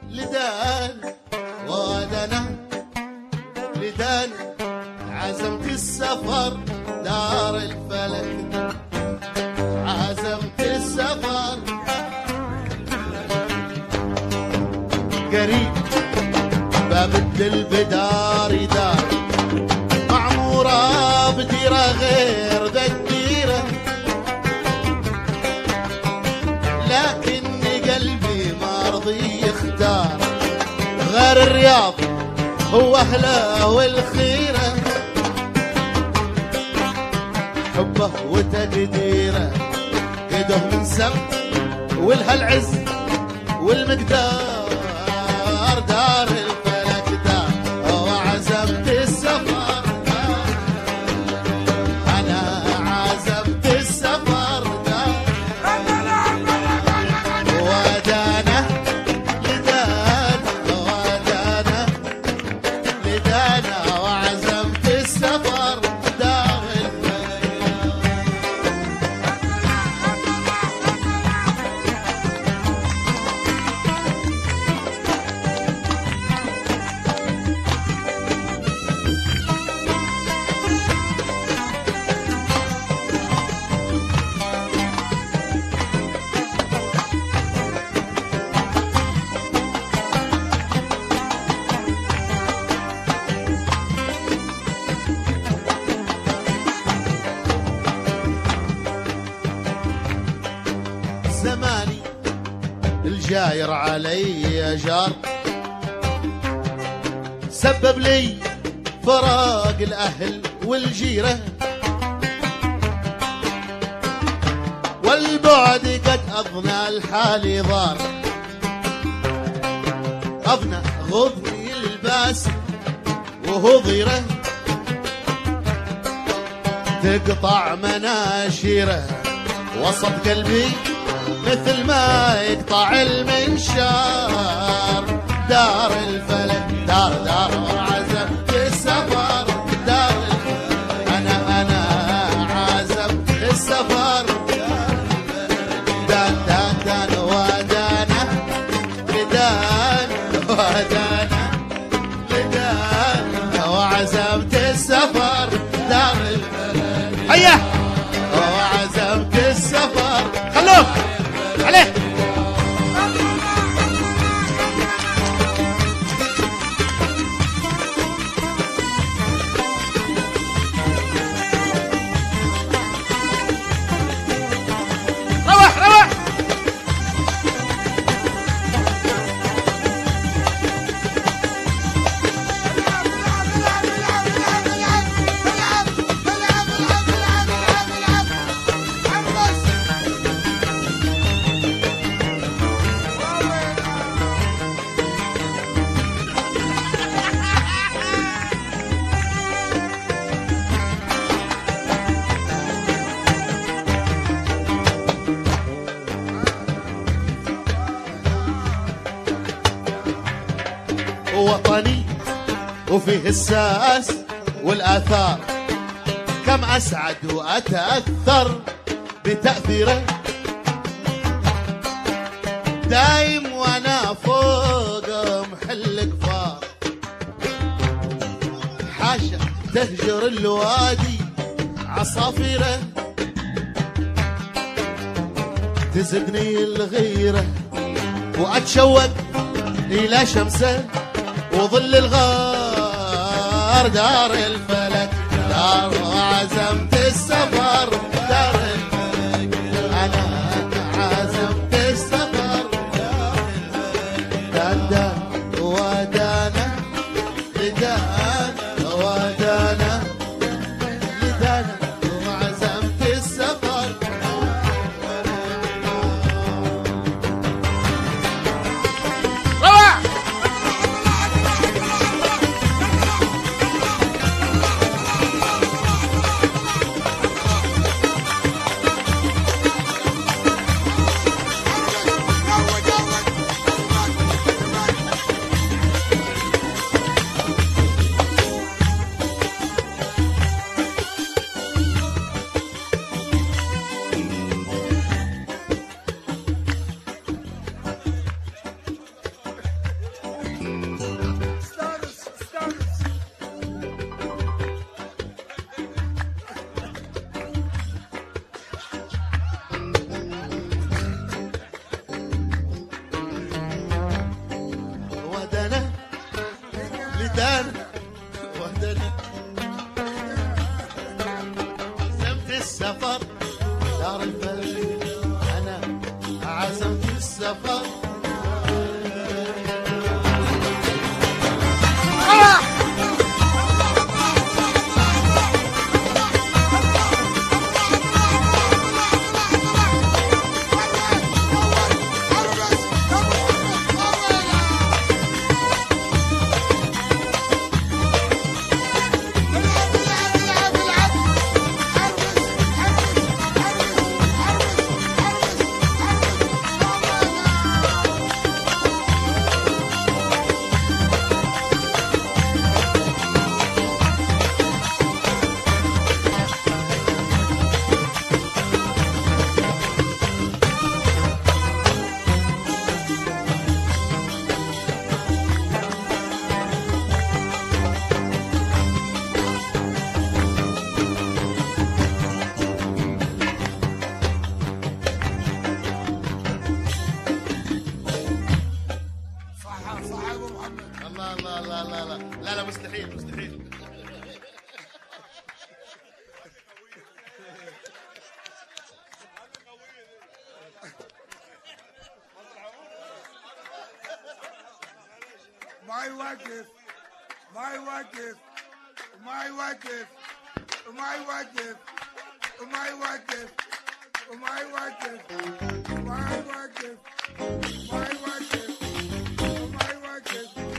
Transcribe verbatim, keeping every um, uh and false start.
لدان ودنا لدان عزمت السفر دار الفلك عزمت السفر قريب ببدل بداري دار معمورة بديرة غير ذا الديرة لكن قلبي ما رضي يختار غير الرياض هو أهله والخيرة حبه وتقديره يده من سم والهالعز والمقدار دار الفلك دار وعزمت السفر أنا عزمت السفر دار ودانا لدانا ودانا لدانا وعزمت السفر دار الفلك زماني الجاير علي جار سبب لي فراق الأهل والجيرة والبعد قد أضنى الحال ضار أضنى غضني الباس وهو ضيره تقطع مناشيره وسط قلبي مثل ما يقطع المنشار دار الفلك دار دار وعزمت السفر دار الفلك أنا أنا عزمت السفر دان دان دان ودانا لدان ودانا لدان وعزمت السفر دار الفلك هيا وعزمت السفر خلوك عليه روح روح وطني وفيه الساس والآثار كم أسعد وأتأثر بتأثيره دايم وأنا فوق محل قفار حاشا تهجر الوادي عصافيره تزدني الغيرة وأتشوق إلى شمسه وظل الغار دار الفلك دار وعزمت السفر دار الفلك أنا عزمت السفر دار الفلك دان دان ودانا لدان ودانا لدانا وعزمت السفر روح وهدنا لدانا وهدنا عزمت السفر دار الفلك أنا عزمت السفر لا لا مستحيل مستحيل. ما يوقف ما يوقف ما يوقف وما يوقف وما يوقف وما يوقف وما يوقف وما يوقف وما يوقف